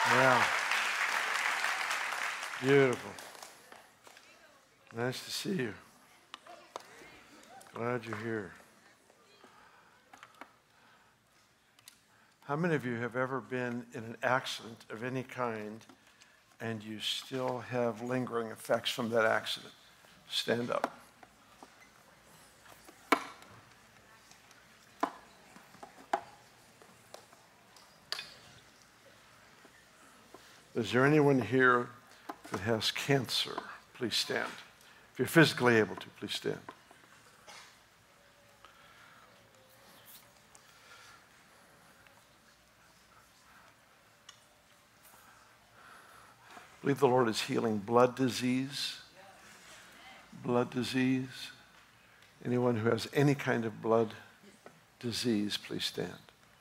Yeah. Beautiful. Nice to see you. Glad you're here. How many of you have ever been in an accident of any kind and you still have lingering effects from that accident? Stand up. Is there anyone here that has cancer? Please stand. If you're physically able to, please stand. I believe the Lord is healing blood disease. Blood disease. Anyone who has any kind of blood disease, please stand.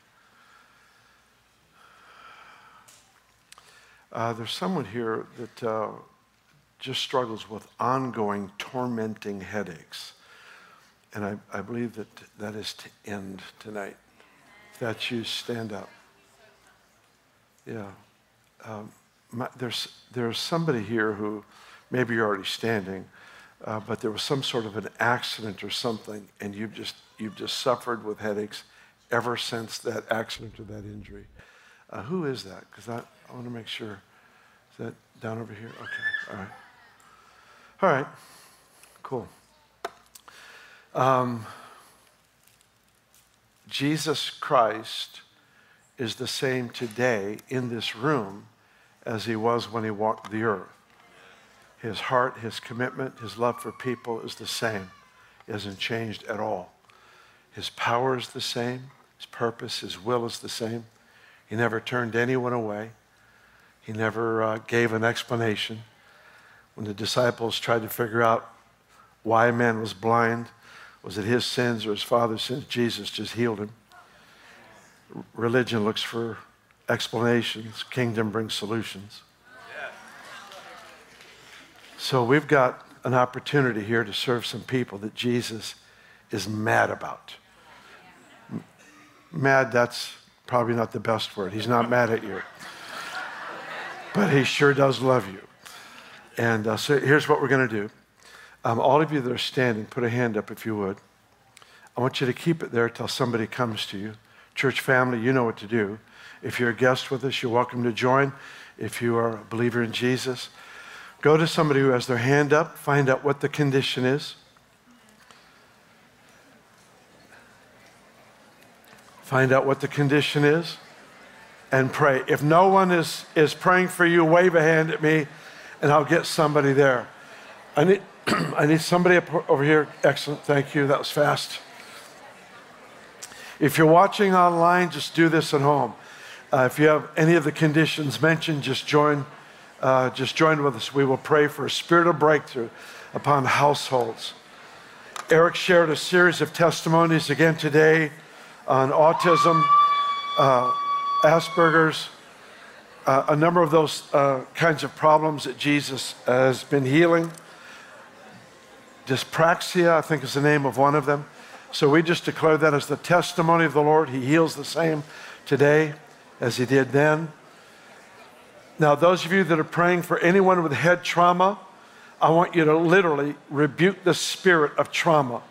There's someone here that just struggles with ongoing tormenting headaches. And I believe that is to end tonight. If that's you, stand up. Yeah. There's somebody here who, maybe you're already standing, but there was some sort of an accident or something, and you've just suffered with headaches ever since that accident or that injury. Who is that? Because I want to make sure. Is that down over here? Okay, all right. All right, cool. Jesus Christ is the same today in this room as he was when he walked the earth. His heart, his commitment, his love for people is the same. It hasn't changed at all. His power is the same. His purpose, his will is the same. He never turned anyone away. He never gave an explanation. When the disciples tried to figure out why a man was blind, was it his sins or his father's sins? Jesus just healed him. Religion looks for explanations. Kingdom brings solutions. So we've got an opportunity here to serve some people that Jesus is mad about. Mad, that's probably not the best word. He's not mad at you. But he sure does love you. And so here's what we're going to do. All of you that are standing, put a hand up if you would. I want you to keep it there till somebody comes to you. Church family, you know what to do. If you're a guest with us, you're welcome to join. If you are a believer in Jesus, go to somebody who has their hand up, find out what the condition is. Find out what the condition is and pray. If no one is praying for you, wave a hand at me and I'll get somebody there. I need somebody up over here. Excellent, thank you, that was fast. If you're watching online, just do this at home. If you have any of the conditions mentioned, just join with us. We will pray for a spirit of breakthrough upon households. Eric shared a series of testimonies again today on autism, Asperger's, a number of those kinds of problems that Jesus has been healing. Dyspraxia, I think is the name of one of them. So we just declare that as the testimony of the Lord. He heals the same today as he did then. Now, those of you that are praying for anyone with head trauma, I want you to literally rebuke the spirit of trauma.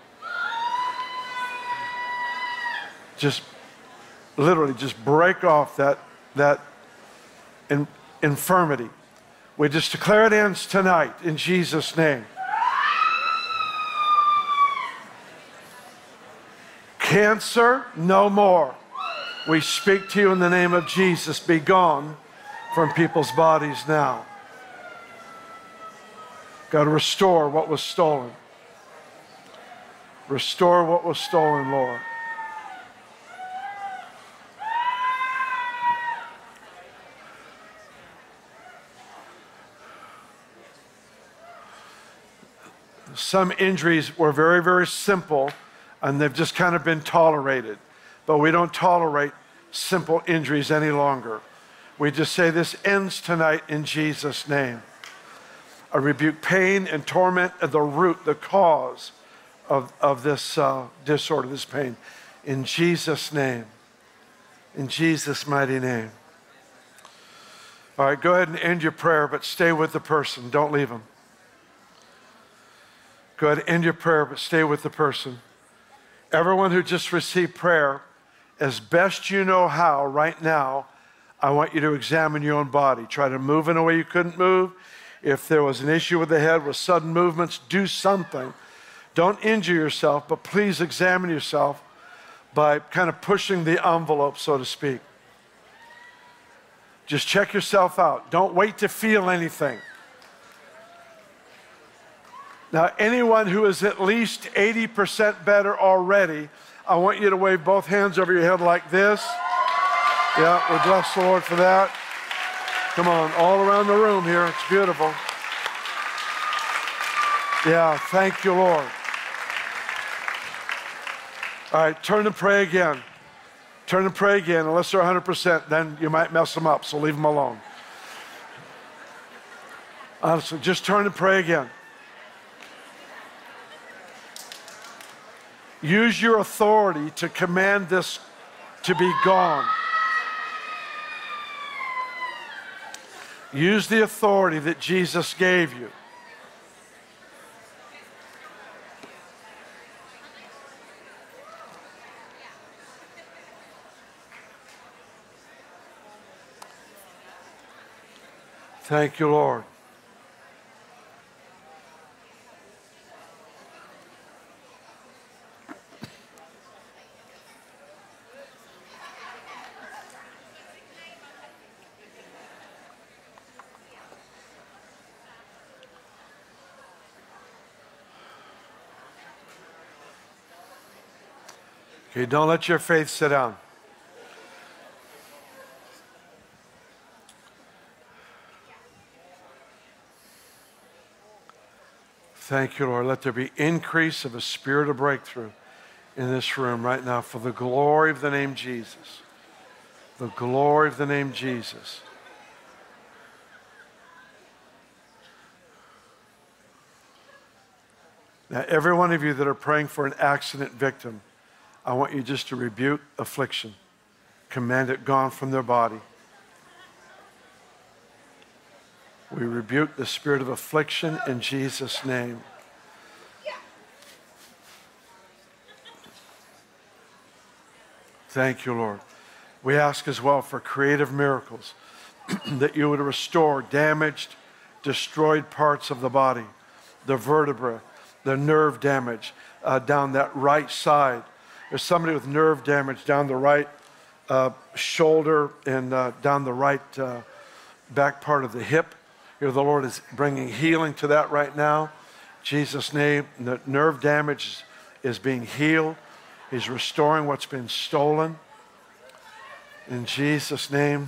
Just literally just break off that infirmity. We just declare it ends tonight in Jesus' name. Cancer, no more. We speak to you in the name of Jesus. Be gone from people's bodies now. God, restore what was stolen. Restore what was stolen, Lord. Some injuries were very, very simple, and they've just kind of been tolerated. But we don't tolerate simple injuries any longer. We just say this ends tonight in Jesus' name. I rebuke pain and torment at the root, the cause of this disorder, this pain. In Jesus' name. In Jesus' mighty name. All right, go ahead and end your prayer, but stay with the person. Don't leave them. Go ahead and end your prayer, but stay with the person. Everyone who just received prayer, as best you know how right now, I want you to examine your own body. Try to move in a way you couldn't move. If there was an issue with the head, with sudden movements, do something. Don't injure yourself, but please examine yourself by kind of pushing the envelope, so to speak. Just check yourself out. Don't wait to feel anything. Now, anyone who is at least 80% better already, I want you to wave both hands over your head like this. Yeah, we bless the Lord for that. Come on, all around the room here. It's beautiful. Yeah, thank you, Lord. All right, turn and pray again. Turn and pray again. Unless they're 100%, then you might mess them up, so leave them alone. Honestly, just turn and pray again. Use your authority to command this to be gone. Use the authority that Jesus gave you. Thank you, Lord. Okay, don't let your faith sit down. Thank you, Lord. Let there be increase of a spirit of breakthrough in this room right now for the glory of the name Jesus. The glory of the name Jesus. Now, every one of you that are praying for an accident victim, I want you just to rebuke affliction. Command it gone from their body. We rebuke the spirit of affliction in Jesus' name. Thank you, Lord. We ask as well for creative miracles, that you would restore damaged, destroyed parts of the body, the vertebra, the nerve damage down that right side. There's somebody with nerve damage down the right shoulder and down the right back part of the hip. Here, the Lord is bringing healing to that right now. In Jesus' name, the nerve damage is being healed. He's restoring what's been stolen. In Jesus' name.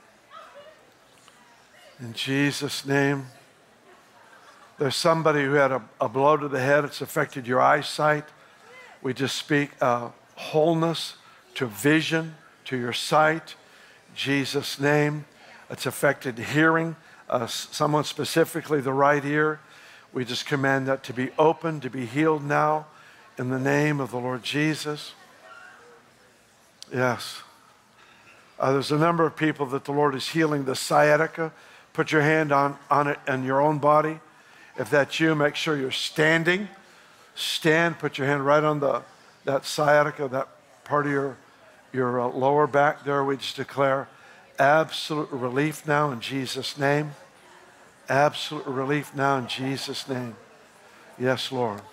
In Jesus' name. There's somebody who had a blow to the head. It's affected your eyesight. We just speak wholeness to vision, to your sight. In Jesus' name. It's affected hearing. Someone specifically the right ear. We just command that to be open, to be healed now in the name of the Lord Jesus. Yes. There's a number of people that the Lord is healing the sciatica. Put your hand on it in your own body. If that's you, make sure you're standing. Stand, put your hand right on that sciatica, that part of your lower back there. We just declare absolute relief now in Jesus' name. Absolute relief now in Jesus' name. Yes, Lord.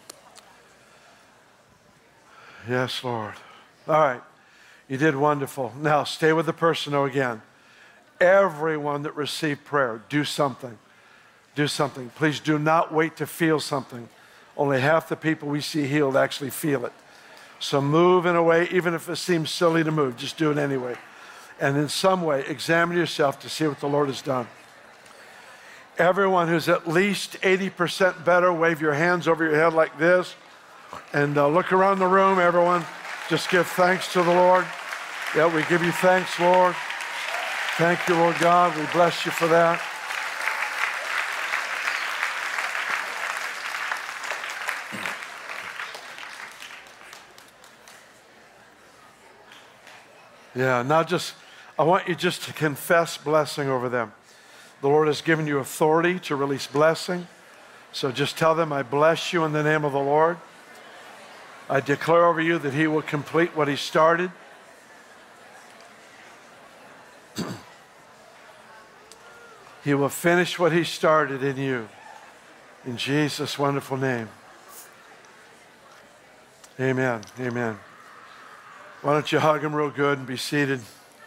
Yes, Lord. All right. You did wonderful. Now, stay with the person, though, again. Everyone that received prayer, do something. Do something. Please do not wait to feel something. Only half the people we see healed actually feel it. So move in a way, even if it seems silly to move, just do it anyway. And in some way, examine yourself to see what the Lord has done. Everyone who's at least 80% better, wave your hands over your head like this. And look around the room, everyone. Just give thanks to the Lord. Yeah, we give you thanks, Lord. Thank you, Lord God. We bless you for that. Yeah, now I want you just to confess blessing over them. The Lord has given you authority to release blessing. So just tell them, I bless you in the name of the Lord. I declare over you that he will complete what he started. He will finish what he started in you. In Jesus' wonderful name. Amen. Amen. Why don't you hug him real good and be seated?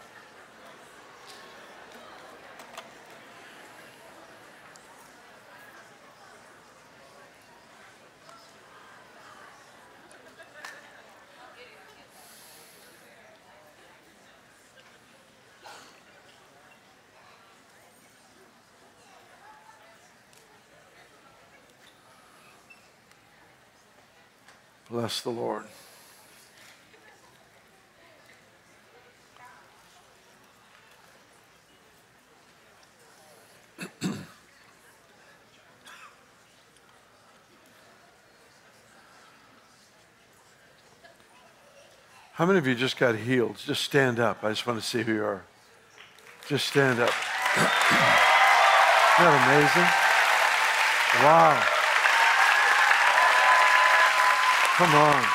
Bless the Lord. How many of you just got healed? Just stand up. I just want to see who you are. Just stand up. Isn't that amazing? Wow. Come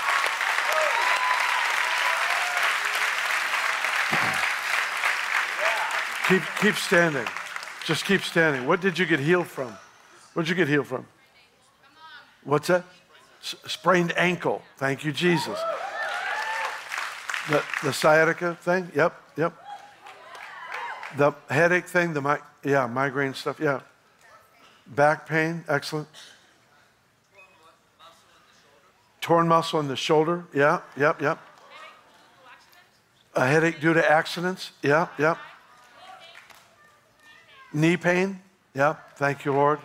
on. Keep standing. Just keep standing. What did you get healed from? What did you get healed from? What's that? Sprained ankle. Thank you, Jesus. The sciatica thing? Yep. The headache thing, migraine stuff, yeah. Back pain, excellent. Torn muscle in the shoulder, yep. A headache due to accidents, yep. Knee pain, yep, thank you, Lord.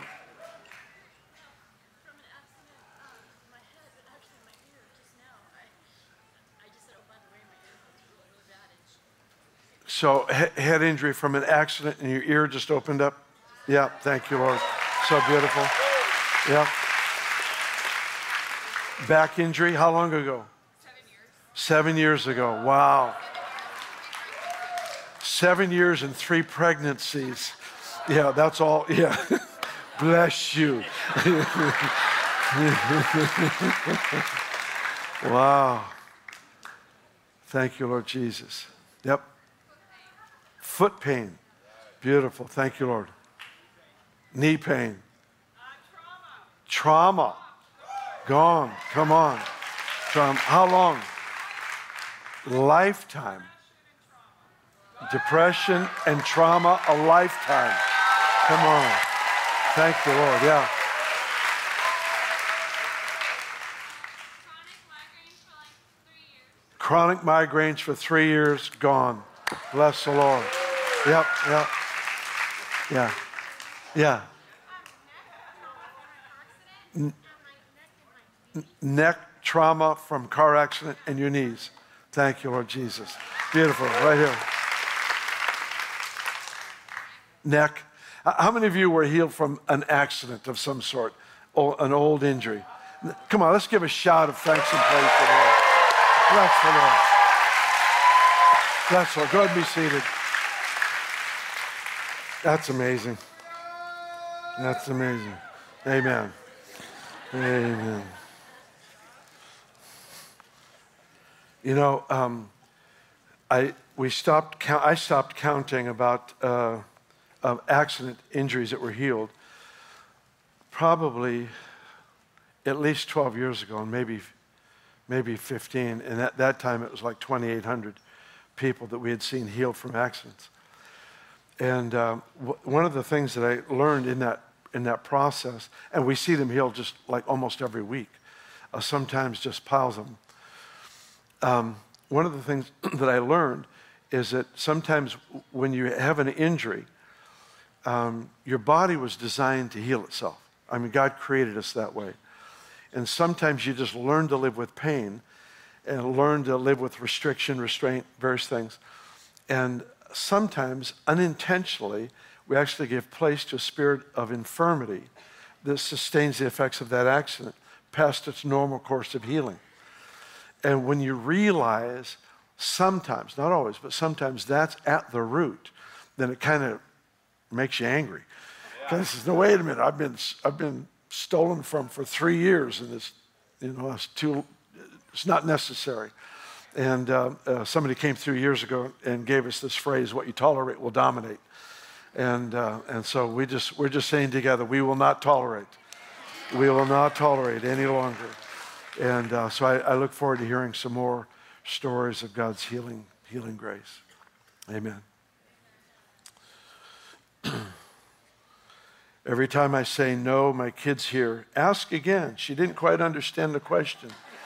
So head injury from an accident and your ear just opened up? Yeah, thank you, Lord. So beautiful. Yeah. Back injury, how long ago? 7 years. 7 years ago, wow. 7 years and 3 pregnancies. Yeah, that's all, yeah. Bless you. Wow. Thank you, Lord Jesus. Yep. Foot pain. Beautiful. Thank you, Lord. Knee pain. Trauma. Gone. Come on. Trauma. How long? Lifetime. Depression and trauma, a lifetime. Come on. Thank you, Lord. Yeah. Chronic migraines for 3 years, gone. Bless the Lord. Yep. Yeah. Neck trauma from car accident and your knees. Thank you, Lord Jesus. Beautiful. Right here. Neck. How many of you were healed from an accident of some sort? An old injury? Come on, let's give a shout of thanks and praise to the Lord. Bless the Lord. Bless the Lord. Go ahead and be seated. That's amazing. That's amazing. Amen. Amen. You know, I stopped counting about accident injuries that were healed probably at least 12 years ago, and maybe 15. And at that time, it was like 2,800 people that we had seen healed from accidents. And one of the things that I learned in that process, and we see them healed just like almost every week, sometimes just piles of them. One of the things that I learned is that sometimes when you have an injury, your body was designed to heal itself. I mean, God created us that way. And sometimes you just learn to live with pain and learn to live with restriction, restraint, various things. And sometimes, unintentionally, we actually give place to a spirit of infirmity that sustains the effects of that accident past its normal course of healing. And when you realize sometimes, not always, but sometimes that's at the root, then it kind of makes you angry. Because says, no, wait a minute, I've been stolen from for 3 years, and it's not necessary. And somebody came through years ago and gave us this phrase: "What you tolerate will dominate." And so we're just saying together, we will not tolerate. We will not tolerate any longer. And so I look forward to hearing some more stories of God's healing grace. Amen. Every time I say no, my kids hear, "Ask again." She didn't quite understand the question.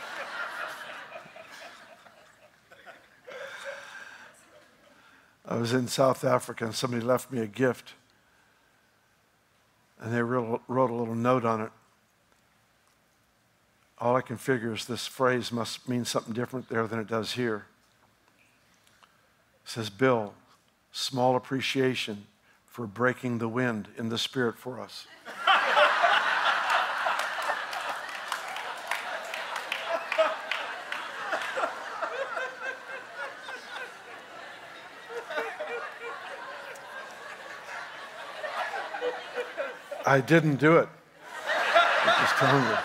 I was in South Africa and somebody left me a gift. And they wrote a little note on it. All I can figure is this phrase must mean something different there than it does here. It says, "Bill, small appreciation for breaking the wind in the spirit for us." I didn't do it. I'm just telling you.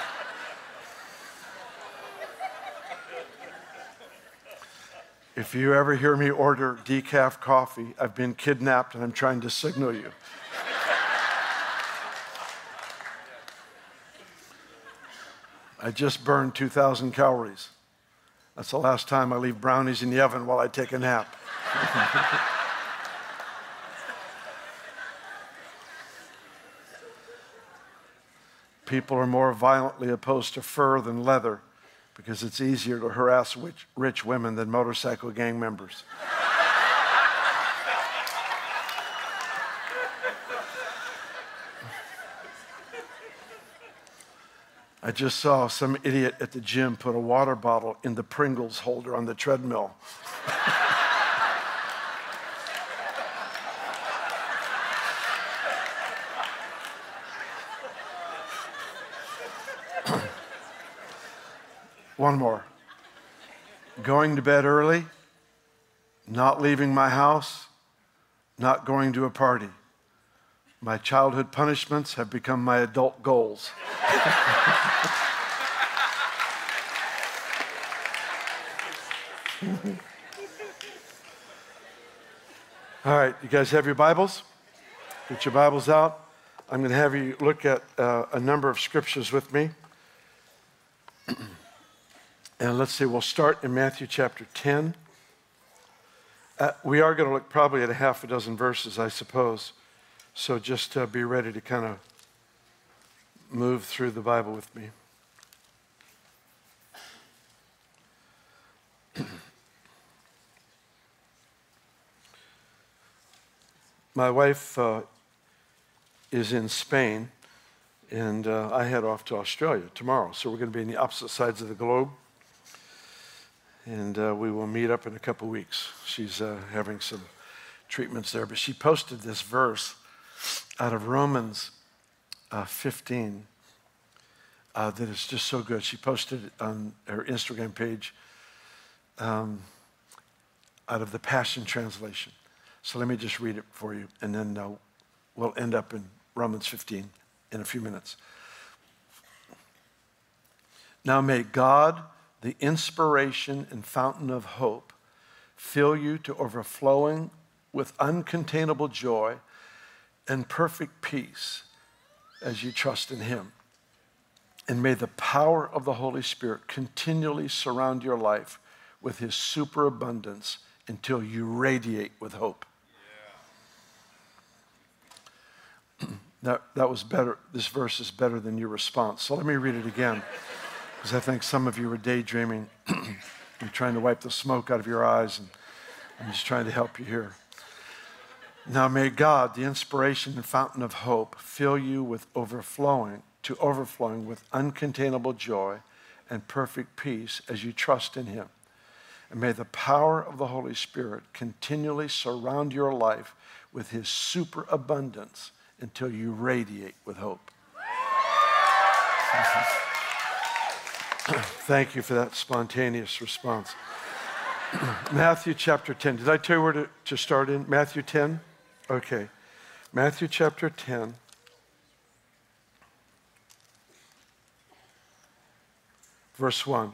If you ever hear me order decaf coffee, I've been kidnapped and I'm trying to signal you. I just burned 2,000 calories. That's the last time I leave brownies in the oven while I take a nap. People are more violently opposed to fur than leather because it's easier to harass rich women than motorcycle gang members. I just saw some idiot at the gym put a water bottle in the Pringles holder on the treadmill. One more. Going to bed early, not leaving my house, not going to a party. My childhood punishments have become my adult goals. All right, you guys have your Bibles? Get your Bibles out. I'm going to have you look at a number of scriptures with me. And let's see, we'll start in Matthew chapter 10. We are going to look probably at a half a dozen verses, I suppose. So just be ready to kind of move through the Bible with me. My wife is in Spain, and I head off to Australia tomorrow. So we're going to be on the opposite sides of the globe. And we will meet up in a couple weeks. She's having some treatments there. But she posted this verse out of Romans 15 that is just so good. She posted it on her Instagram page out of the Passion Translation. So let me just read it for you, and then we'll end up in Romans 15 in a few minutes. Now may God, the inspiration and fountain of hope, fill you to overflowing with uncontainable joy and perfect peace as you trust in Him. And may the power of the Holy Spirit continually surround your life with His superabundance until you radiate with hope. Yeah. That was better. This verse is better than your response. So let me read it again, because I think some of you are daydreaming. You're trying to wipe the smoke out of your eyes, and I'm just trying to help you here. Now may God, the inspiration and fountain of hope, fill you with overflowing with uncontainable joy and perfect peace as you trust in Him. And may the power of the Holy Spirit continually surround your life with His superabundance until you radiate with hope. Thank you for that spontaneous response. Matthew chapter 10. Did I tell you where to start in? Matthew 10? Okay. Matthew chapter 10. Verse 1.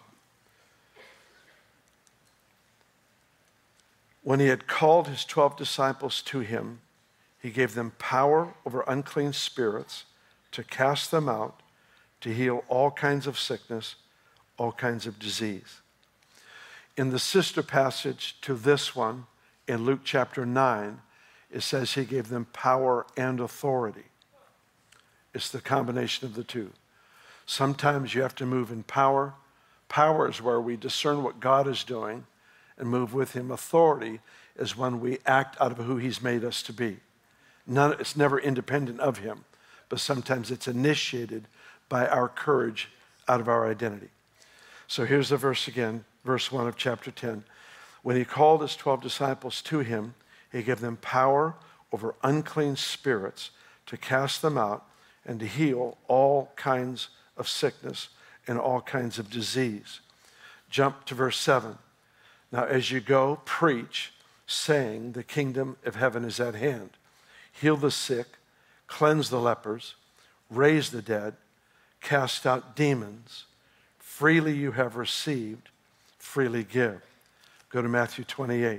When he had called his 12 disciples to him, he gave them power over unclean spirits to cast them out, to heal all kinds of sickness, all kinds of disease. In the sister passage to this one, in Luke chapter 9, it says he gave them power and authority. It's the combination of the two. Sometimes you have to move in power. Power is where we discern what God is doing and move with him. Authority is when we act out of who he's made us to be. It's never independent of him, but sometimes it's initiated by our courage out of our identity. So here's the verse again, verse 1 of chapter 10. When he called his 12 disciples to him, he gave them power over unclean spirits to cast them out and to heal all kinds of sickness and all kinds of disease. Jump to verse 7. Now as you go, preach, saying, the kingdom of heaven is at hand. Heal the sick, cleanse the lepers, raise the dead, cast out demons. Freely you have received, freely give. Go to Matthew 28.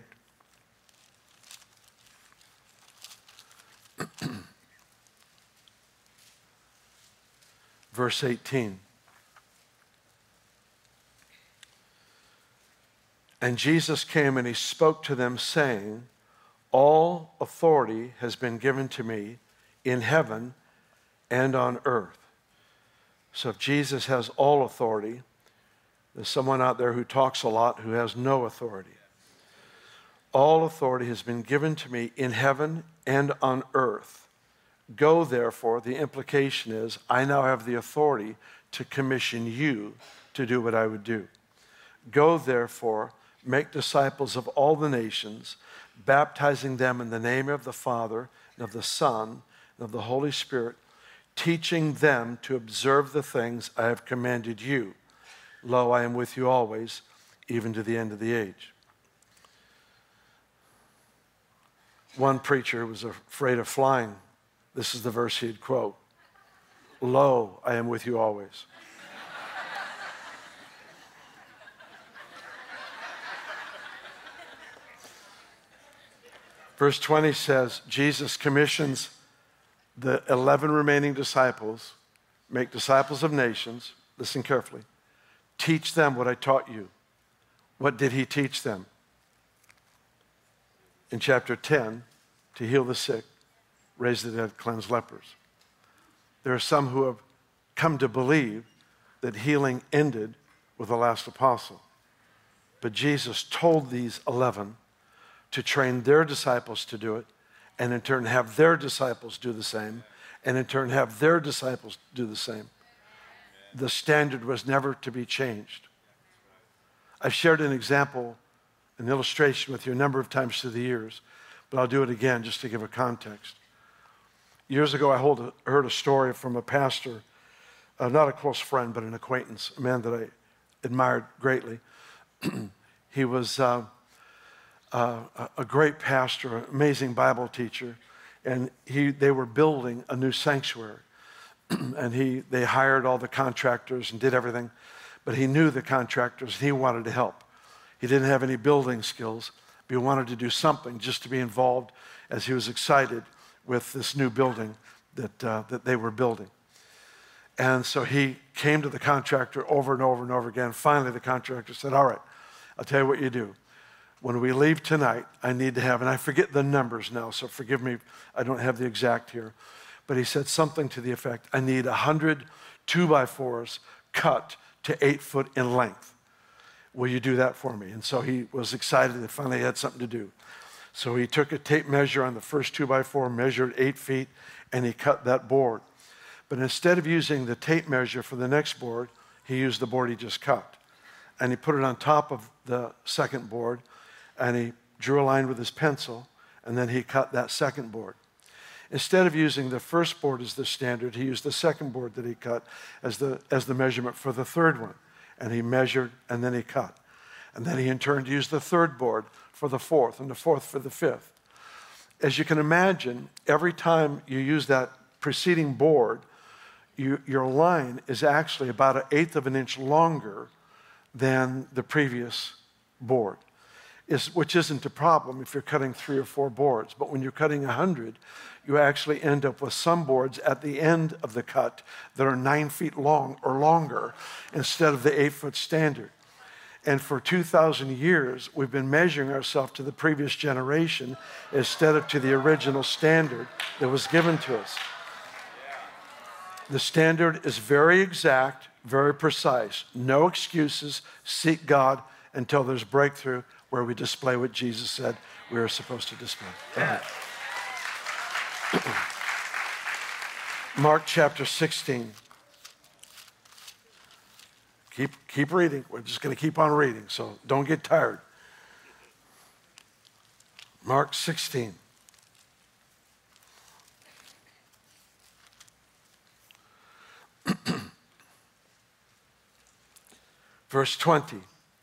Verse 18. And Jesus came and he spoke to them, saying, all authority has been given to me in heaven and on earth. So if Jesus has all authority, there's someone out there who talks a lot who has no authority. All authority has been given to me in heaven and on earth. Go, therefore, the implication is, I now have the authority to commission you to do what I would do. Go, therefore, make disciples of all the nations, baptizing them in the name of the Father, and of the Son, and of the Holy Spirit, teaching them to observe the things I have commanded you. Lo, I am with you always, even to the end of the age. One preacher was afraid of flying. This is the verse he'd quote. Lo, I am with you always. Verse 20 says, Jesus commissions the 11 remaining disciples, make disciples of nations, listen carefully, teach them what I taught you. What did he teach them? In chapter 10, to heal the sick, raise the dead, cleanse lepers. There are some who have come to believe that healing ended with the last apostle. But Jesus told these 11 to train their disciples to do it, and in turn have their disciples do the same, and in turn have their disciples do the same. The standard was never to be changed. I've shared an example, an illustration with you a number of times through the years, but I'll do it again just to give a context. Years ago, I heard a story from a pastor, not a close friend, but an acquaintance, a man that I admired greatly. He was a great pastor, an amazing Bible teacher, and they were building a new sanctuary. And they hired all the contractors and did everything, but he knew the contractors and he wanted to help. He didn't have any building skills, but he wanted to do something just to be involved as he was excited with this new building that they were building. And so he came to the contractor over and over and over again. Finally, the contractor said, all right, I'll tell you what you do. When we leave tonight, I need to have, and I forget the numbers now, so forgive me, I don't have the exact here. But he said something to the effect, I need 100 2x4s cut to 8 foot in length. Will you do that for me? And so he was excited that finally he had something to do. So he took a tape measure on the first 2x4, measured 8 feet, and he cut that board. But instead of using the tape measure for the next board, he used the board he just cut. And he put it on top of the second board, and he drew a line with his pencil, and then he cut that second board. Instead of using the first board as the standard, he used the second board that he cut as the measurement for the third one. And he measured, and then he cut. And then he in turn used the third board for the fourth, and the fourth for the fifth. as you can imagine, every time you use that preceding board, your line is actually about 1/8 of an inch longer than the previous board, which isn't a problem if you're cutting 3 or 4 boards. But when you're cutting 100, you actually end up with some boards at the end of the cut that are 9 feet long or longer instead of the 8-foot standard. And for 2,000 years, we've been measuring ourselves to the previous generation instead of to the original standard that was given to us. The standard is very exact, very precise. No excuses. Seek God until there's breakthrough where we display what Jesus said we are supposed to display. Yeah. Mark chapter 16. Keep reading. We're just going to keep on reading, so don't get tired. Mark 16. Verse 20.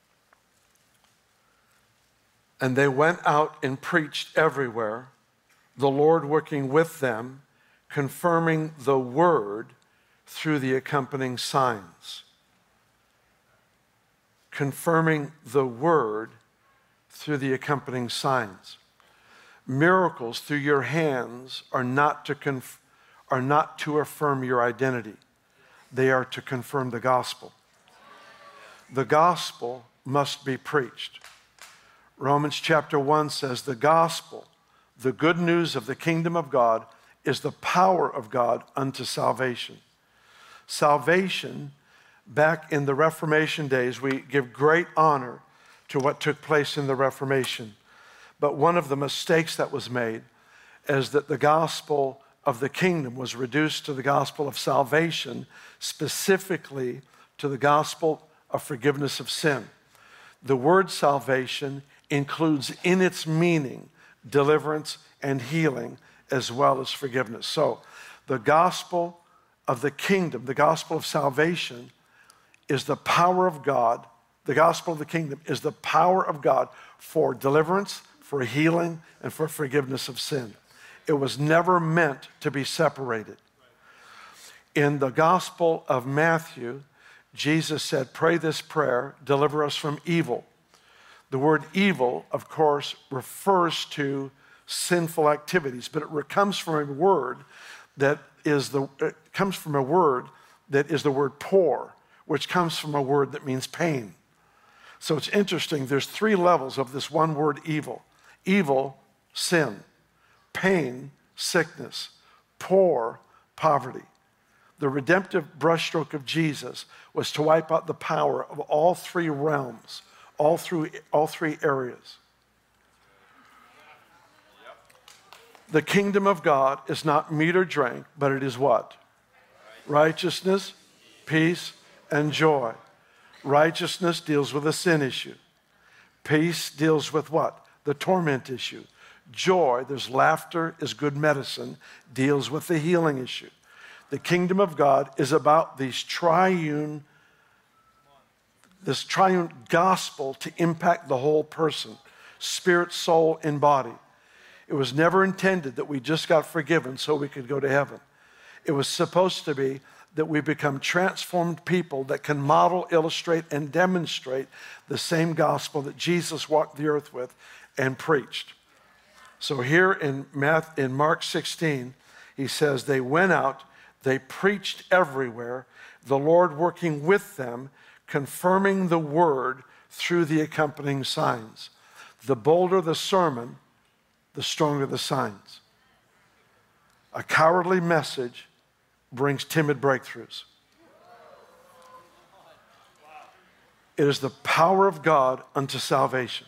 And they went out and preached everywhere, the Lord working with them, confirming the word through the accompanying signs. Confirming the word through the accompanying signs. Miracles through your hands are not to affirm your identity. They are to confirm the gospel. The gospel must be preached. Romans chapter 1 says the gospel, the good news of the kingdom of God, is the power of God unto salvation. Salvation, back in the Reformation days, we give great honor to what took place in the Reformation. But one of the mistakes that was made is that the gospel of the kingdom was reduced to the gospel of salvation, specifically to the gospel of forgiveness of sin. The word salvation includes in its meaning deliverance and healing as well as forgiveness. So the gospel of the kingdom, the gospel of salvation, is the power of God. The gospel of the kingdom is the power of God for deliverance, for healing, and for forgiveness of sin. It was never meant to be separated. In the gospel of Matthew, Jesus said, pray this prayer, deliver us from evil. The word evil, of course, refers to sinful activities, but it comes from a word that is the word poor, which comes from a word that means pain. So it's interesting, there's 3 levels of this one word evil. Evil, sin. Pain, sickness. Poor, poverty. The redemptive brushstroke of Jesus was to wipe out the power of all 3 realms, all 3 areas. The kingdom of God is not meat or drink, but it is what? Righteousness, peace, and joy. Righteousness deals with the sin issue. Peace deals with what? The torment issue. Joy, there's laughter, is good medicine, deals with the healing issue. The kingdom of God is about this triune gospel to impact the whole person, spirit, soul, and body. It was never intended that we just got forgiven so we could go to heaven. It was supposed to be that we become transformed people that can model, illustrate, and demonstrate the same gospel that Jesus walked the earth with and preached. So here in Mark 16, he says, they went out, they preached everywhere, the Lord working with them, confirming the word through the accompanying signs. The bolder the sermon, the stronger the signs. A cowardly message brings timid breakthroughs. It is the power of God unto salvation.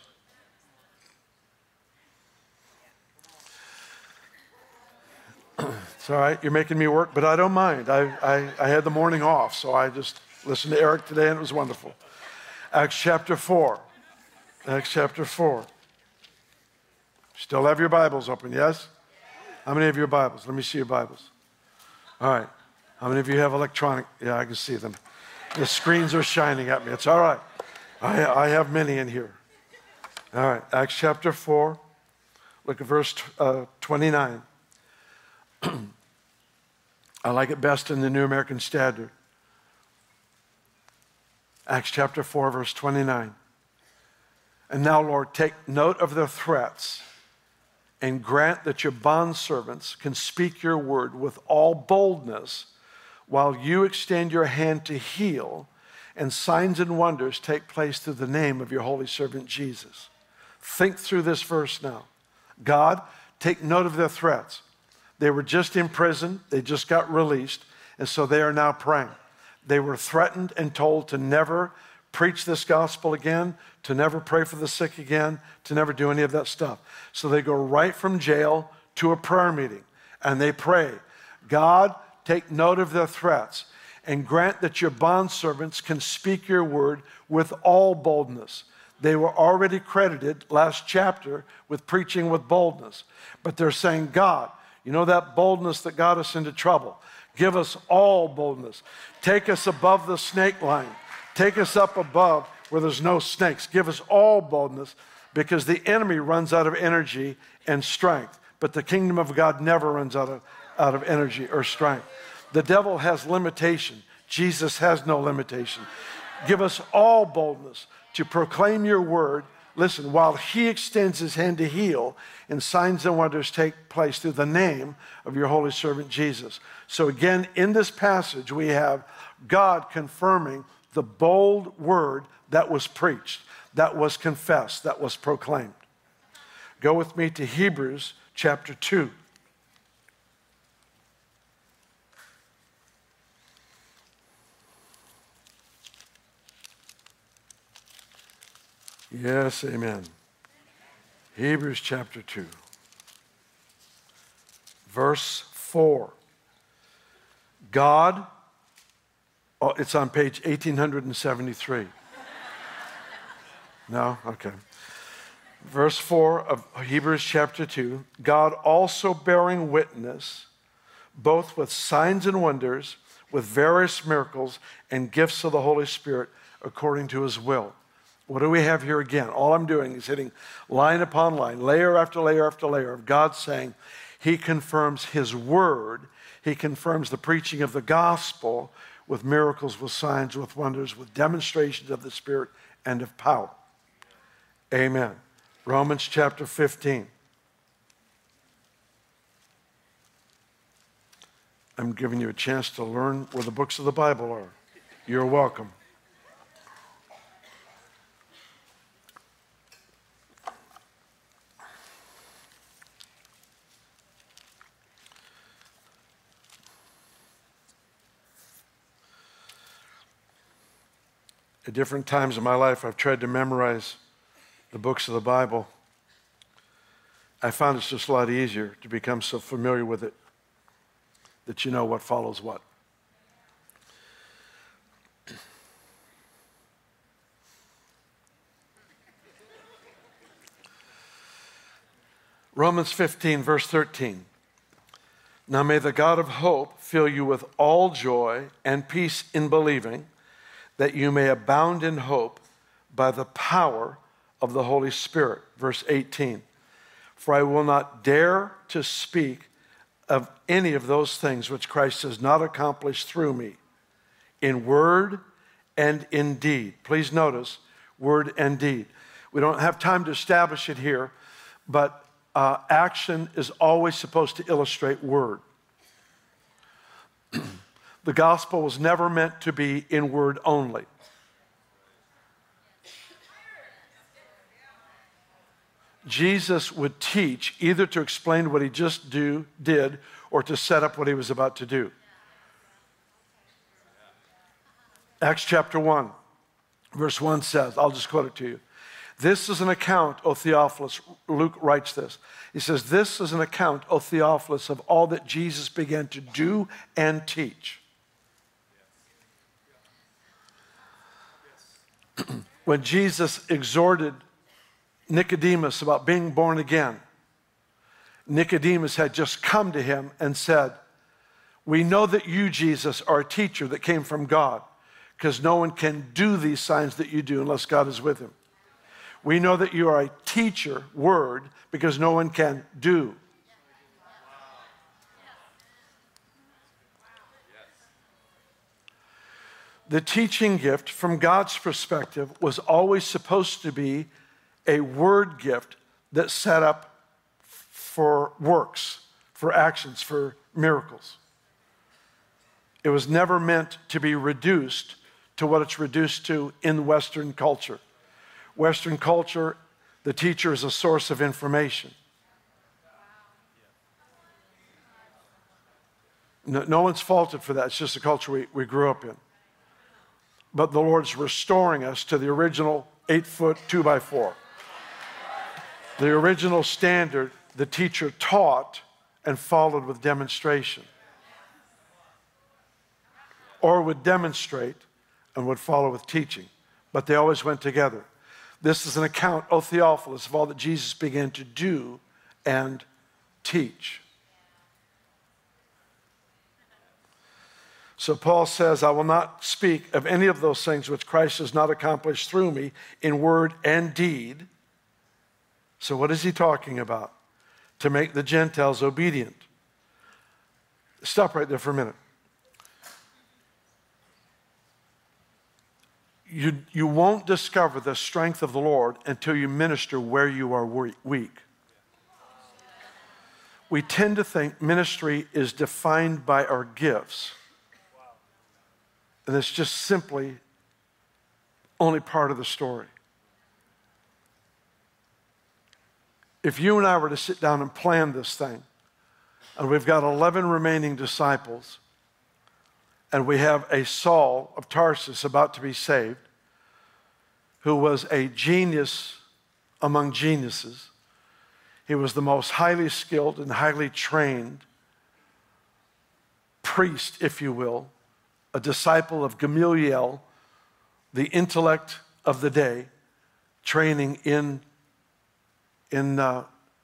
It's all right, you're making me work, but I don't mind. I had the morning off, so I just listened to Eric today, and it was wonderful. Acts chapter 4. Acts chapter 4. Still have your Bibles open, yes? How many have your Bibles? Let me see your Bibles. All right. How many of you have electronic? Yeah, I can see them. The screens are shining at me. It's all right. I have many in here. All right. Acts chapter 4. Look at verse 29. I like it best in the New American Standard. Acts chapter 4, verse 29. And now, Lord, take note of their threats and grant that your bondservants can speak your word with all boldness while you extend your hand to heal and signs and wonders take place through the name of your holy servant Jesus. Think through this verse now. God, take note of their threats. They were just in prison. They just got released. And so they are now praying. They were threatened and told to never preach this gospel again, to never pray for the sick again, to never do any of that stuff. So they go right from jail to a prayer meeting and they pray, God, take note of their threats and grant that your bondservants can speak your word with all boldness. They were already credited last chapter with preaching with boldness. But they're saying, God, you know that boldness that got us into trouble? Give us all boldness. Take us above the snake line. Take us up above where there's no snakes. Give us all boldness because the enemy runs out of energy and strength. But the kingdom of God never runs out of energy or strength. The devil has limitation. Jesus has no limitation. Give us all boldness to proclaim your word. Listen, while he extends his hand to heal and signs and wonders take place through the name of your holy servant Jesus. So again, in this passage, we have God confirming the bold word that was preached, that was confessed, that was proclaimed. Go with me to Hebrews chapter 2. Yes, amen. Hebrews chapter 2, verse 4. God, oh, it's on page 1873. No? Okay. Verse 4 of Hebrews chapter 2, God also bearing witness, both with signs and wonders, with various miracles and gifts of the Holy Spirit according to his will. What do we have here again? All I'm doing is hitting line upon line, layer after layer after layer of God saying he confirms his word. He confirms the preaching of the gospel with miracles, with signs, with wonders, with demonstrations of the Spirit and of power. Amen. Romans chapter 15. I'm giving you a chance to learn where the books of the Bible are. You're welcome. At different times in my life, I've tried to memorize the books of the Bible. I found it's just a lot easier to become so familiar with it that you know what follows what. Romans 15, verse 13. Now may the God of hope fill you with all joy and peace in believing, that you may abound in hope by the power of the Holy Spirit. Verse 18, for I will not dare to speak of any of those things which Christ has not accomplished through me, in word and in deed. Please notice, word and deed. We don't have time to establish it here, but action is always supposed to illustrate word. The gospel was never meant to be in word only. Jesus would teach either to explain what he just did or to set up what he was about to do. Acts chapter 1, verse 1 says, I'll just quote it to you. This is an account, O Theophilus, Luke writes this. He says, this is an account, O Theophilus, of all that Jesus began to do and teach. When Jesus exhorted Nicodemus about being born again, Nicodemus had just come to him and said, we know that you, Jesus, are a teacher that came from God, because no one can do these signs that you do unless God is with him. We know that you are a teacher, word, because no one can do. The teaching gift, from God's perspective, was always supposed to be a word gift that's set up for works, for actions, for miracles. It was never meant to be reduced to what it's reduced to in Western culture. Western culture, the teacher is a source of information. No one's faulted for that. It's just the culture we grew up in. But the Lord's restoring us to the original 8-foot 2x4. The original standard the teacher taught and followed with demonstration. Or would demonstrate and would follow with teaching. But they always went together. This is an account, O Theophilus, of all that Jesus began to do and teach. So Paul says, I will not speak of any of those things which Christ has not accomplished through me in word and deed. So what is he talking about? To make the Gentiles obedient. Stop right there for a minute. You won't discover the strength of the Lord until you minister where you are weak. We tend to think ministry is defined by our gifts. And it's just simply only part of the story. If you and I were to sit down and plan this thing, and we've got 11 remaining disciples, and we have a Saul of Tarsus about to be saved, who was a genius among geniuses. He was the most highly skilled and highly trained priest, if you will, a disciple of Gamaliel, the intellect of the day, training in the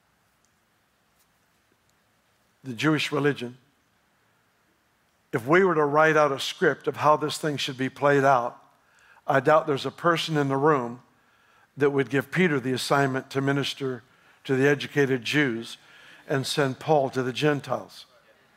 Jewish religion. If we were to write out a script of how this thing should be played out, I doubt there's a person in the room that would give Peter the assignment to minister to the educated Jews and send Paul to the Gentiles.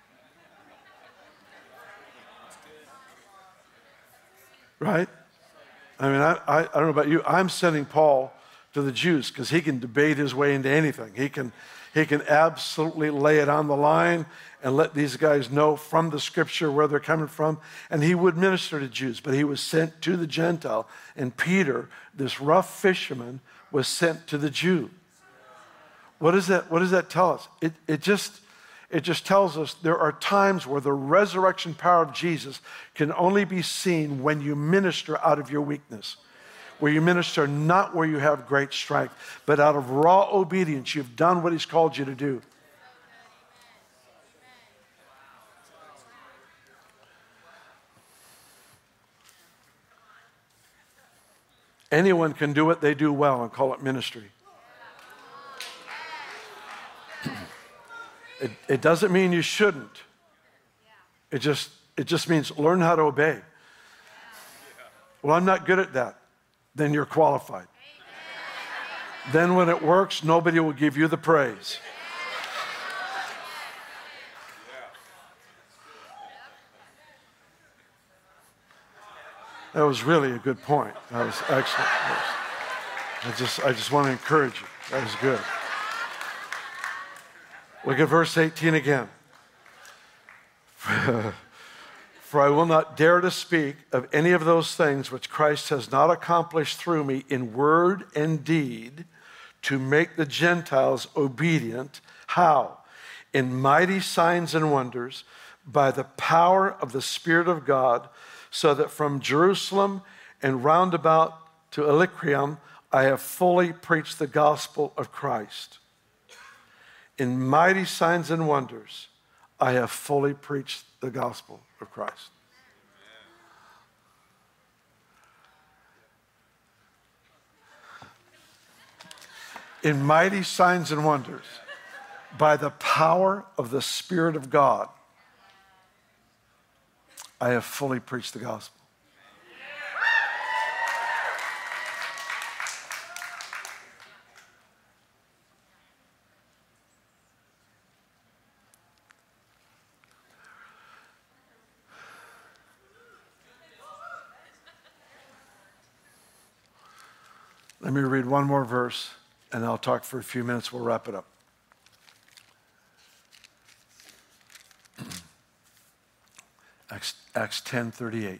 Right? I mean, I don't know about you. I'm sending Paul to the Jews because he can debate his way into anything. He can absolutely lay it on the line and let these guys know from the scripture where they're coming from. And he would minister to Jews, but he was sent to the Gentile. And Peter, this rough fisherman, was sent to the Jew. What does that tell us? It just tells us there are times where the resurrection power of Jesus can only be seen when you minister out of your weakness. Where you minister not where you have great strength, but out of raw obedience, you've done what he's called you to do. Anyone can do what they do well and call it ministry. It doesn't mean you shouldn't. It just means learn how to obey. Well, I'm not good at that. Then you're qualified. Then when it works, nobody will give you the praise. That was really a good point. That was excellent. I just want to encourage you. That was good. Look at verse 18 again. For I will not dare to speak of any of those things which Christ has not accomplished through me in word and deed to make the Gentiles obedient. How? In mighty signs and wonders, by the power of the Spirit of God, so that from Jerusalem and round about to Illyricum, I have fully preached the gospel of Christ. In mighty signs and wonders, I have fully preached the gospel of Christ. In mighty signs and wonders, by the power of the Spirit of God, I have fully preached the gospel. Let me read one more verse, and I'll talk for a few minutes. We'll wrap it up. Acts 10:38.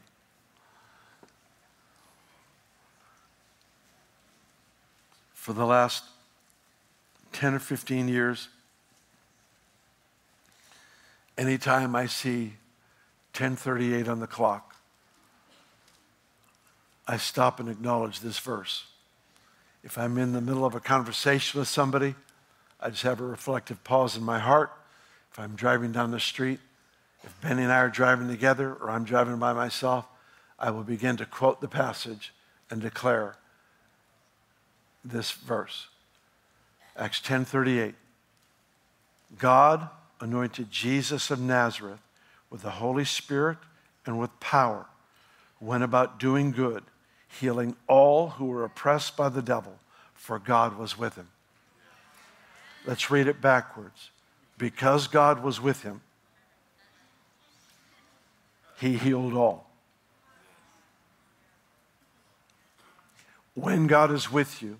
For the last 10 or 15 years, anytime I see 10:38 on the clock, I stop and acknowledge this verse. If I'm in the middle of a conversation with somebody, I just have a reflective pause in my heart. If I'm driving down the street, if Benny and I are driving together or I'm driving by myself, I will begin to quote the passage and declare this verse. Acts 10:38. God anointed Jesus of Nazareth with the Holy Spirit and with power, who went about doing good, healing all who were oppressed by the devil, for God was with him. Let's read it backwards. Because God was with him, he healed all. When God is with you,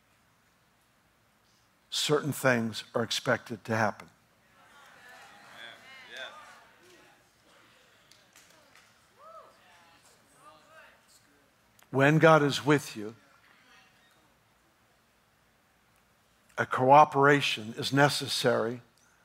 certain things are expected to happen. When God is with you, a cooperation is necessary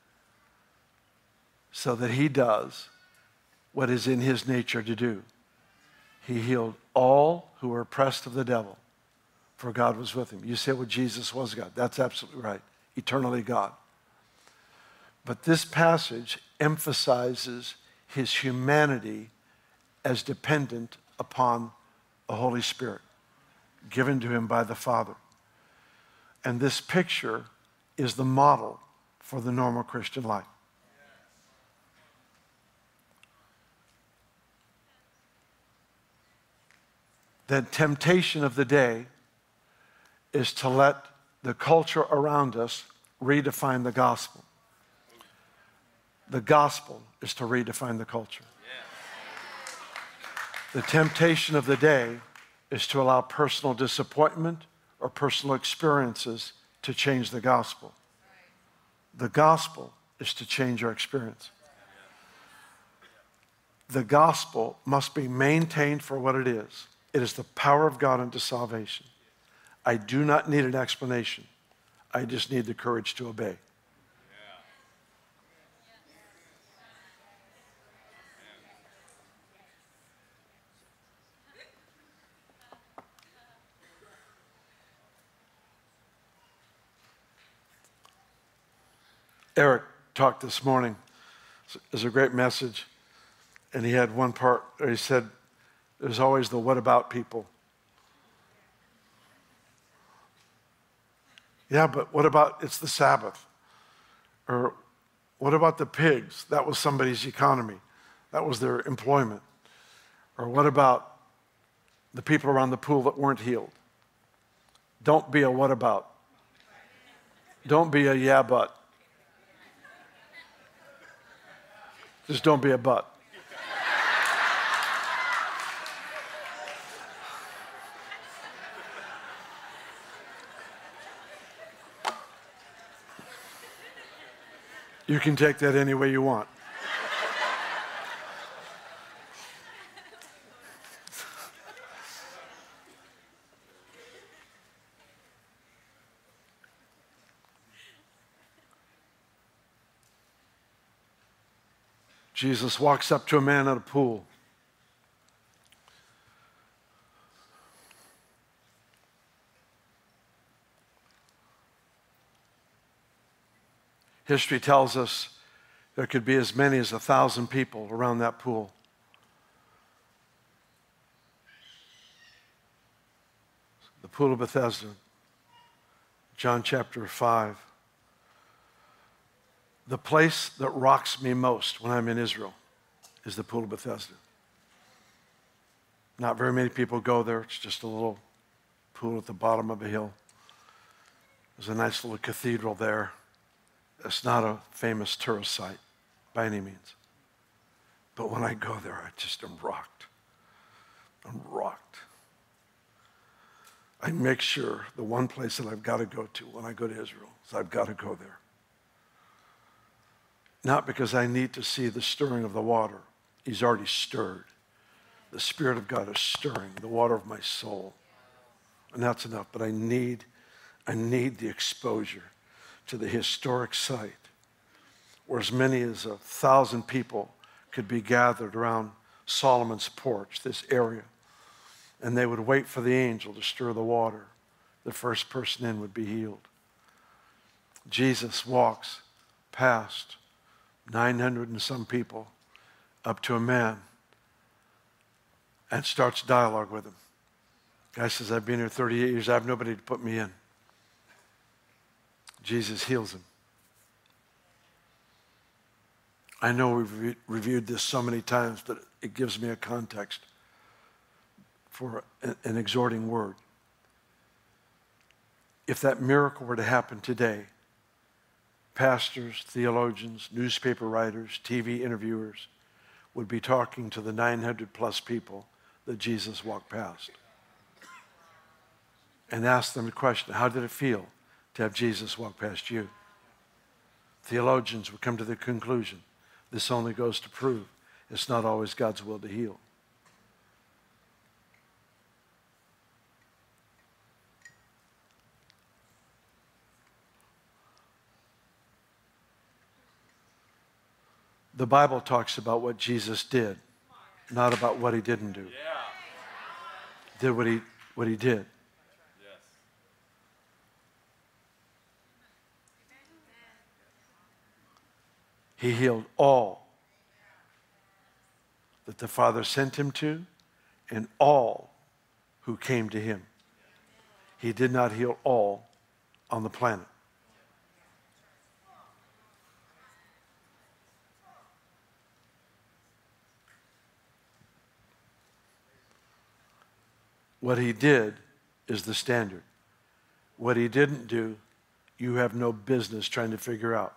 so that he does what is in his nature to do. He healed all who were oppressed of the devil, for God was with him. You say, well, Jesus was God. That's absolutely right. Eternally God. But this passage emphasizes his humanity as dependent upon the Holy Spirit given to him by the Father. And this picture is the model for the normal Christian life. The temptation of the day is to let the culture around us redefine the gospel. The gospel is to redefine the culture. The temptation of the day is to allow personal disappointment or personal experiences to change the gospel. The gospel is to change our experience. The gospel must be maintained for what it is. It is the power of God unto salvation. I do not need an explanation. I just need the courage to obey. Eric talked this morning. It was a great message. And he had one part where he said, there's always the what about people. Yeah, but what about it's the Sabbath? Or what about the pigs? That was somebody's economy. That was their employment. Or what about the people around the pool that weren't healed? Don't be a what about. Don't be a yeah, but. Just don't be a but. You can take that any way you want. Jesus walks up to a man at a pool. History tells us there could be as many as 1,000 people around that pool. The pool of Bethesda, John chapter 5. The place that rocks me most when I'm in Israel is the pool of Bethesda. Not very many people go there. It's just a little pool at the bottom of a hill. There's a nice little cathedral there. It's not a famous tourist site by any means. But when I go there, I just am rocked. I'm rocked. I make sure the one place that I've got to go to when I go to Israel is I've got to go there. Not because I need to see the stirring of the water. He's already stirred. The Spirit of God is stirring the water of my soul. And that's enough. But I need the exposure to the historic site where as many as 1,000 people could be gathered around Solomon's porch, this area. And they would wait for the angel to stir the water. The first person in would be healed. Jesus walks past 900 and some people up to a man and starts dialogue with him. Guy says, I've been here 38 years. I have nobody to put me in. Jesus heals him. I know we've reviewed this so many times that it gives me a context for an exhorting word. If that miracle were to happen today, pastors, theologians, newspaper writers, TV interviewers would be talking to the 900 plus people that Jesus walked past and ask them the question, how did it feel to have Jesus walk past you? Theologians would come to the conclusion, this only goes to prove it's not always God's will to heal. The Bible talks about what Jesus did, not about what he didn't do. Did what he did. He healed all that the Father sent him to and all who came to him. He did not heal all on the planet. What he did is the standard. What he didn't do, you have no business trying to figure out.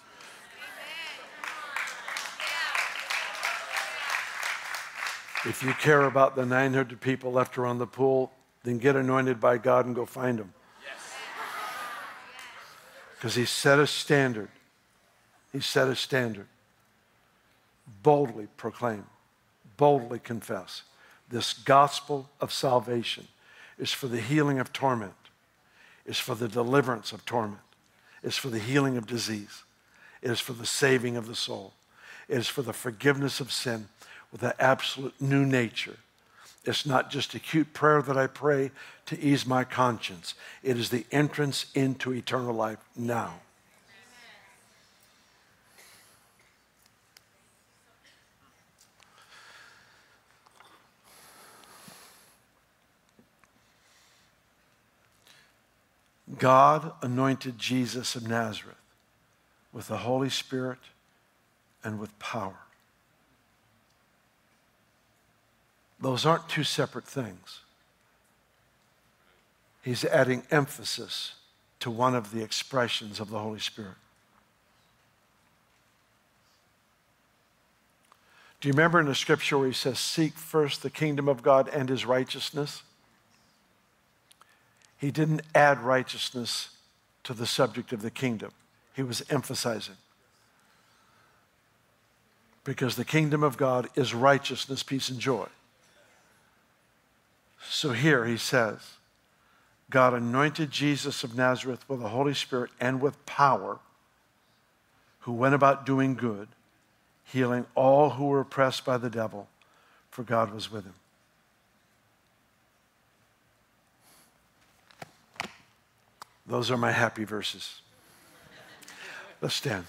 If you care about the 900 people left around the pool, then get anointed by God and go find them. Because he set a standard. He set a standard. Boldly proclaim. Boldly confess. This gospel of salvation is for the healing of torment, is for the deliverance of torment, is for the healing of disease, it is for the saving of the soul, it is for the forgiveness of sin with an absolute new nature. It's not just a cute prayer that I pray to ease my conscience. It is the entrance into eternal life now. God anointed Jesus of Nazareth with the Holy Spirit and with power. Those aren't two separate things. He's adding emphasis to one of the expressions of the Holy Spirit. Do you remember in the scripture where he says, seek first the kingdom of God and his righteousness? He didn't add righteousness to the subject of the kingdom. He was emphasizing. Because the kingdom of God is righteousness, peace, and joy. So here he says, God anointed Jesus of Nazareth with the Holy Spirit and with power, who went about doing good, healing all who were oppressed by the devil, for God was with him. Those are my happy verses. Let's stand.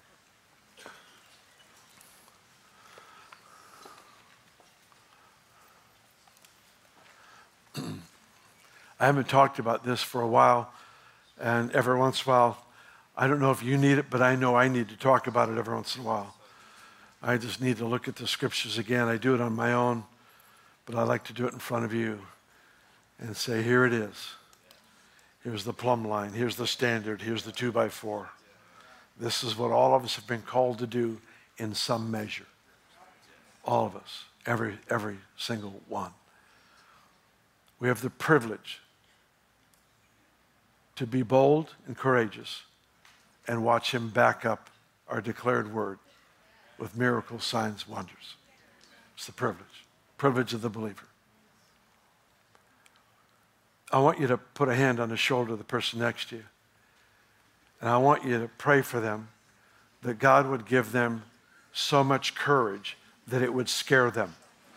I haven't talked about this for a while, and every once in a while, I don't know if you need it, but I know I need to talk about it every once in a while. I just need to look at the scriptures again. I do it on my own, but I like to do it in front of you and say, here it is. Here's the plumb line. Here's the standard. Here's the 2x4. This is what all of us have been called to do in some measure. All of us. Every single one. We have the privilege to be bold and courageous and watch him back up our declared word with miracles, signs, wonders. It's the privilege of the believer. I want you to put a hand on the shoulder of the person next to you. And I want you to pray for them that God would give them so much courage that it would scare them.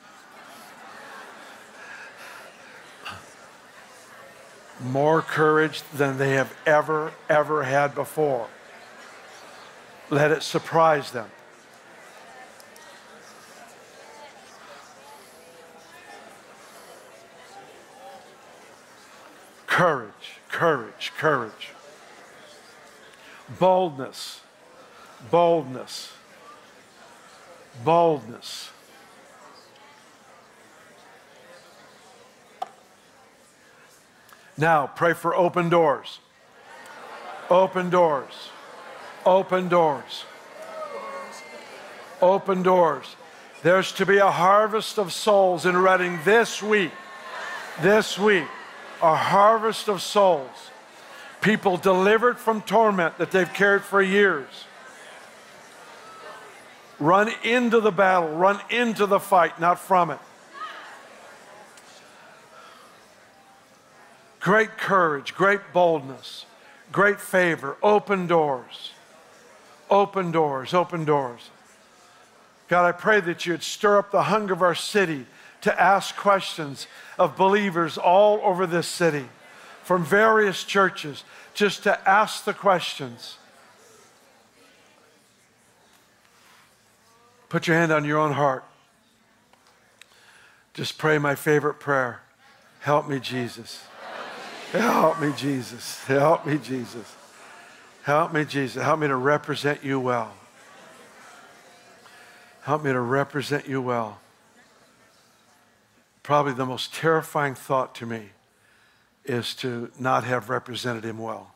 More courage than they have ever had before. Let it surprise them. Courage, courage, courage. Boldness, boldness, boldness. Now, pray for open doors. Open doors. Open doors. Open doors. There's to be a harvest of souls in Redding this week. This week. A harvest of souls. People delivered from torment that they've carried for years. Run into the battle. Run into the fight, not from it. Great courage, great boldness, great favor, open doors, open doors, open doors. God, I pray that you'd stir up the hunger of our city to ask questions of believers all over this city, from various churches, just to ask the questions. Put your hand on your own heart. Just pray my favorite prayer. Help me, Jesus. Help me, Jesus. Help me, Jesus. Help me, Jesus. Help me to represent you well. Help me to represent you well. Probably the most terrifying thought to me is to not have represented him well.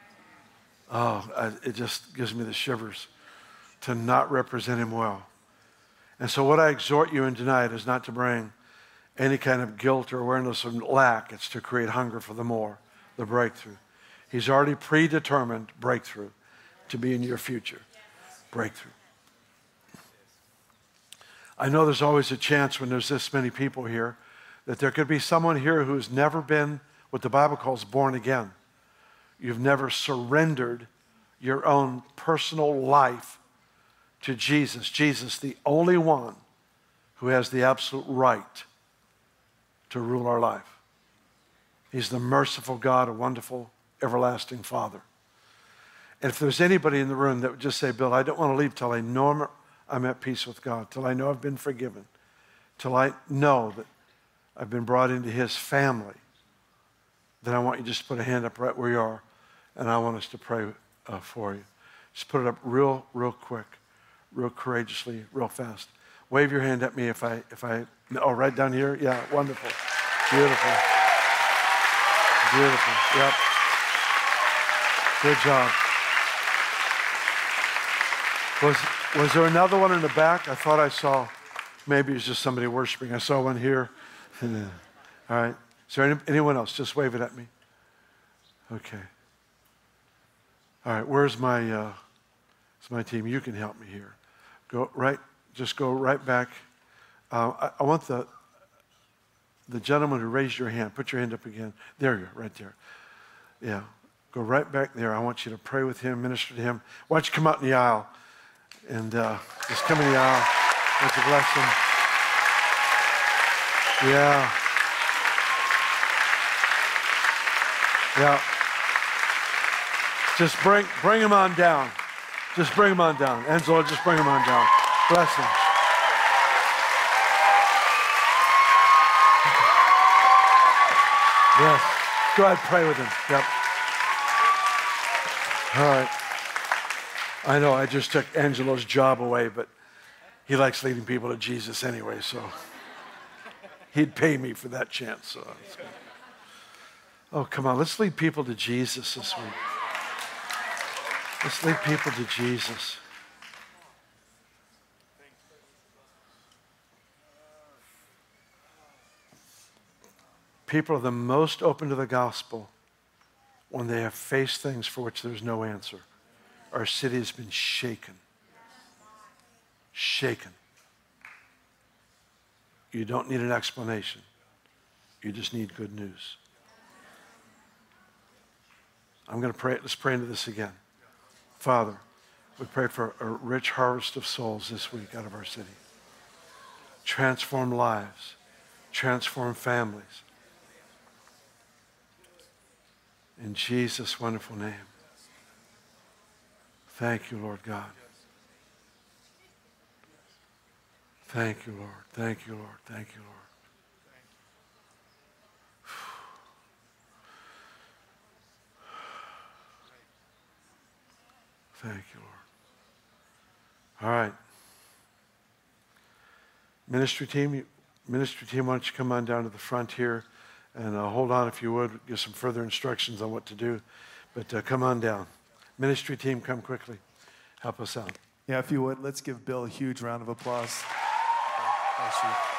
It just gives me the shivers to not represent him well. And so what I exhort you in tonight is not to bring any kind of guilt or awareness of lack. It's to create hunger for the more, the breakthrough. He's already predetermined breakthrough to be in your future. Breakthrough. I know there's always a chance when there's this many people here that there could be someone here who's never been what the Bible calls born again. You've never surrendered your own personal life to Jesus. Jesus, the only one who has the absolute right to rule our life. He's the merciful God, a wonderful, everlasting Father. And if there's anybody in the room that would just say, Bill, I don't want to leave till I know I'm at peace with God, till I know I've been forgiven, till I know that I've been brought into his family, then I want you just to put a hand up right where you are, and I want us to pray for you. Just put it up real quick, real courageously, real fast. Wave your hand at me if I, right down here? Yeah, wonderful. Beautiful. Beautiful, yep. Good job. Was there another one in the back? I thought I saw, maybe it was just somebody worshiping. I saw one here. All right. Is there anyone else? Just wave it at me. Okay. All right, where's my team? You can help me here. Just go right back. I want the gentleman who raised your hand. Put your hand up again. There you are, right there. Yeah. Go right back there. I want you to pray with him, minister to him. Why don't you come out in the aisle and just come in the aisle. Why don't you bless him? Yeah. Yeah. Just bring him on down. Just bring him on down. Angela, just bring him on down. Bless him. Yes. Go ahead, pray with him. Yep. All right. I know I just took Angelo's job away, but he likes leading people to Jesus anyway, so he'd pay me for that chance. So that's good. Oh, come on. Let's lead people to Jesus this week. Let's lead people to Jesus. People are the most open to the gospel when they have faced things for which there's no answer. Our city has been shaken. Shaken. You don't need an explanation. You just need good news. I'm going to pray. Let's pray into this again. Father, we pray for a rich harvest of souls this week out of our city. Transform lives. Transform families. In Jesus' wonderful name. Thank you, Lord God. Thank you, Lord. Thank you, Lord. Thank you, Lord. Thank you, Lord. All right. Ministry team, why don't you come on down to the front here and hold on if you would, give some further instructions on what to do. But come on down. Ministry team, come quickly. Help us out. Yeah, if you would, let's give Bill a huge round of applause. Bless you.